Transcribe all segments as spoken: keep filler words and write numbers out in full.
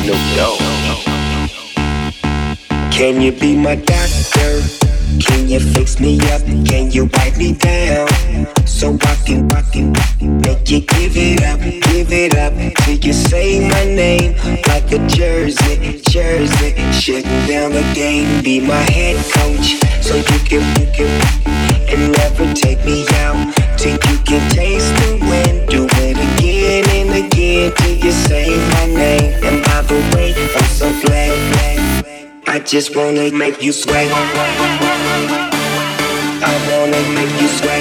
Snoop Dogg. Can you be my doctor? Can you fix me up? Can you wipe me down? So I can, I can make you give it up, give it up till you say my name like a jersey, jersey. Shutting down the game, be my head coach, so you can, you can, and never take me out till you can taste the wind. Do it again and again till you say my name. And by the way, I'm so glad, glad. I just wanna make you sweat. I wanna make you sweat.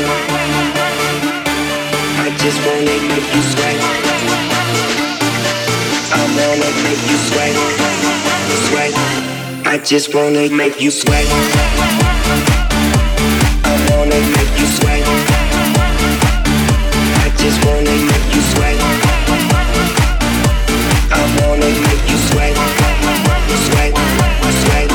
I just wanna make you sweat. I wanna make you sweat. Sweat. I just wanna make you sweat. I wanna make you sweat. I just wanna make you sweat. I wanna make you sweat. Sweat. Sweat.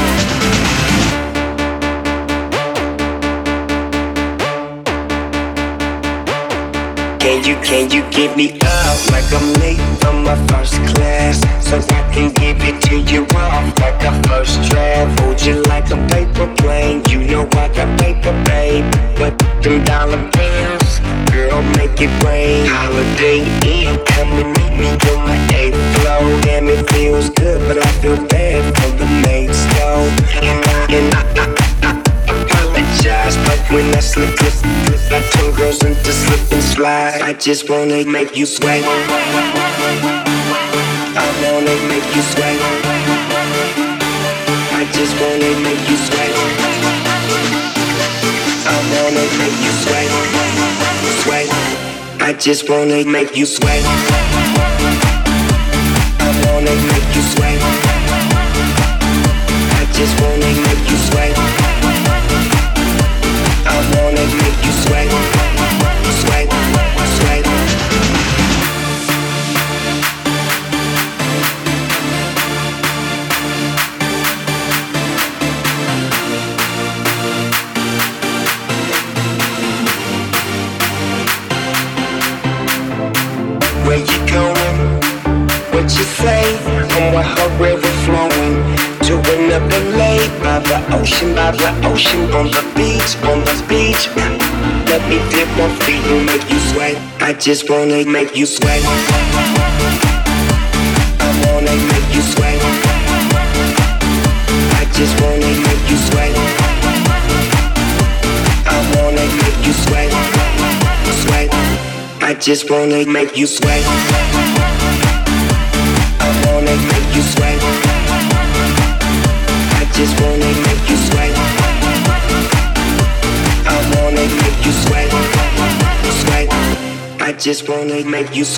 Can you, can you give me up like I'm late from my first class, so I can give it to you off like a first draft? Hold you like a paper plane, you know I got paper, babe. But them dollar bills, girl, make it rain. Holiday Inn, come and meet me on my eighth floor. Damn, it feels good, but I feel bad for the maids, though. And I, and I, I, I, I apologize, but when I slip, slip, slip, I turn girls into slip and slide. I just wanna make you sweat. I wanna make you sweat. I just wanna make you sweat. I wanna make you sweat. Sweat. I just wanna make you sweat. I wanna make you sweat. I just wanna make you sweat. I wanna make you sweat. Sweat. Sweat. Where you going? What you say? On what her river flowing to another lake by the ocean, by the ocean, on the beach, on the beach. Let me dip my feet and make you sweat. I just wanna make you sweat. I wanna make you sweat. I just wanna make you sweat. I wanna make you sweat. Sweat. I just wanna make you sweat. I wanna make you sweat. I just wanna make you sweat. I wanna make you sweat. Sweat. I just wanna make you sweat.